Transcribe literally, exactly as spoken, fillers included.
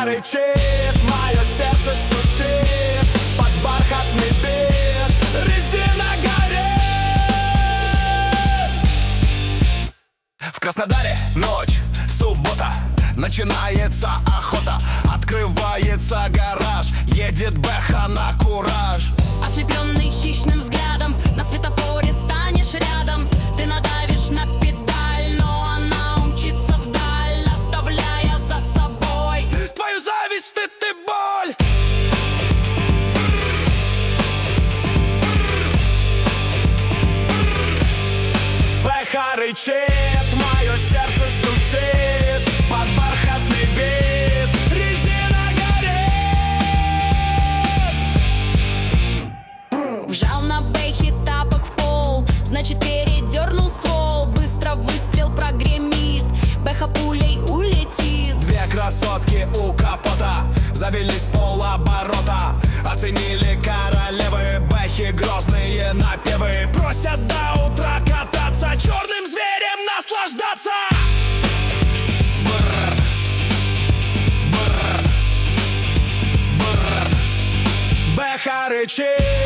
Бэха рычит, мое сердце стучит под бархатный бит, резина горит. В Краснодаре ночь, суббота, начинается охота. Открывается гараж, едет Бэха на кураж. Ослепленный хищным взглядом, на светофоре станешь рядом. Ты надавишь на педаль, но она умчится вдаль, оставляя за собой твою зависть, стыд и боль. Бэха рычит, мое сердце стучит под бархатный бит, резина горит. Вжал на Бэхе тапок в пол, значит передернул ствол. Быстро выстрел прогремит, Бэха пулей улетит. Две красотки у капота завелись полоборота. Оценили королевы Бэхи грозные напевы. Просят до утра кататься, черным зверем наслаждаться. Бррр. Бррр. Бррр. Бэха рычит.